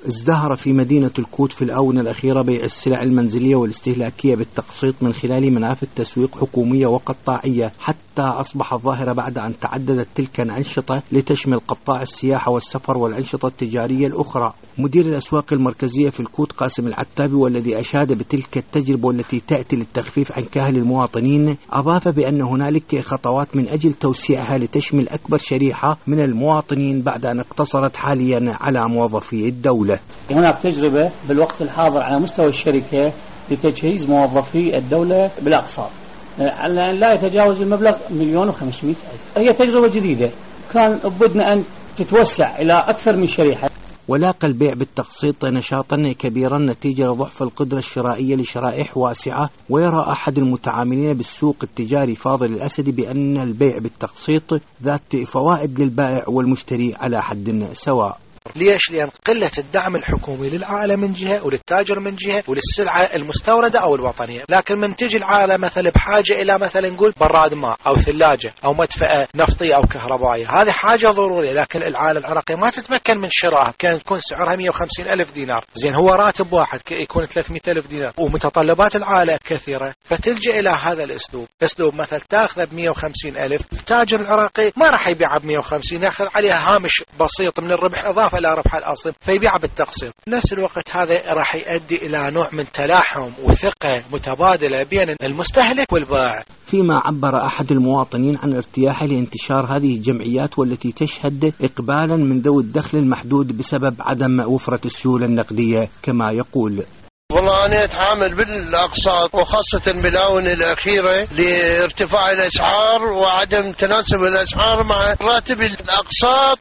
ازدهر في مدينة الكوت في الآونة الأخيرة بيع السلع المنزلية والاستهلاكية بالتقسيط من خلال منافذ تسويق حكومية وقطاعية، حتى أصبحت ظاهرة بعد أن تعددت تلك الأنشطة لتشمل قطاع السياحة والسفر والأنشطة التجارية الأخرى. مدير الأسواق المركزية في الكوت قاسم العتابي، والذي أشاد بتلك التجربة والتي تأتي للتخفيف عن كاهل المواطنين، أضاف بأن هنالك خطوات من أجل توسيعها لتشمل أكبر شريحة من المواطنين بعد أن اقتصرت حاليا على موظفي الدولة. هناك تجربة بالوقت الحاضر على مستوى الشركة لتجهيز موظفي الدولة بالأقساط على أن لا يتجاوز المبلغ 1,500,000. هي تجربة جديدة كان بدنا أن تتوسع إلى أكثر من شريحة. ولاقى البيع بالتقسيط نشاطا كبيرا نتيجة لضعف القدرة الشرائية لشرائح واسعة. ويرى أحد المتعاملين بالسوق التجاري فاضل الأسد بأن البيع بالتقسيط ذات فوائد للبائع والمشتري على حد سواء. ليش؟ لأن قلة الدعم الحكومي للعائلة من جهة وللتاجر من جهة وللسلعة المستوردة أو الوطنية. لكن من تجي العائلة مثلا بحاجة إلى مثلا نقول براد ماء أو ثلاجة أو مدفأة نفطية أو كهربائية، هذه حاجة ضرورية، لكن العائلة العراقية ما تتمكن من شرائها، كانت تكون سعرها 150,000 دينار، زين هو راتب واحد يكون 300,000 دينار ومتطلبات العائلة كثيرة، فتلجأ إلى هذا الأسلوب. أسلوب مثلا تأخذ ب150,000، التاجر العراقي ما راح يبيعها ب150، يأخذ عليها هامش بسيط من الربح إضافة إلى ربح الأصل فيبيع بالتقسيط. نفس الوقت هذا راح يؤدي إلى نوع من تلاحم وثقة متبادلة بين المستهلك والبائع. فيما عبر أحد المواطنين عن ارتياحه لانتشار هذه الجمعيات والتي تشهد إقبالا من ذوي الدخل المحدود بسبب عدم وفرة السيولة النقدية، كما يقول: والله أنا أتعامل بالأقساط، وخاصة بالآونة الأخيرة لارتفاع الأسعار وعدم تناسب الأسعار مع راتب الأقساط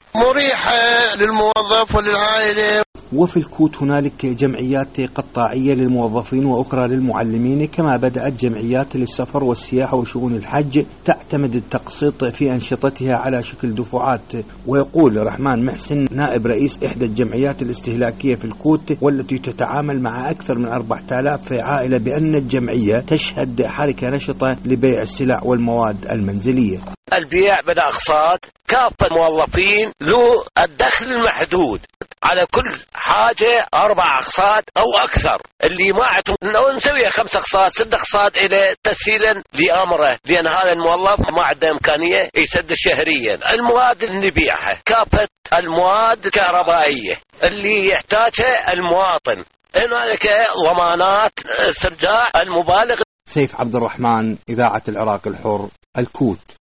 مريحة للموظف وللعائلة. وفي الكوت هنالك جمعيات قطاعية للموظفين وأخرى للمعلمين، كما بدأت جمعيات للسفر والسياحة وشؤون الحج تعتمد التقسيط في أنشطتها على شكل دفعات. ويقول رحمن محسن نائب رئيس إحدى الجمعيات الاستهلاكية في الكوت والتي تتعامل مع أكثر من 4,000 عائلة بأن الجمعية تشهد حركة نشطة لبيع السلع والمواد المنزلية. البيع بالأقساط كافة الموظفين ذو الدخل المحدود على كل حاجة 4 أقساط أو أكثر، اللي ما عندهم لو نسوي 5 أقساط 6 أقساط إلى تسهيلا لأمره، لأن هذا الموظف ما عنده إمكانية يسدد شهريا. المواد اللي نبيعها كافة المواد الكهربائية اللي يحتاجها المواطن، هنالك ضمانات استرجاع المبالغ. سيف عبد الرحمن، إذاعة العراق الحر، الكوت.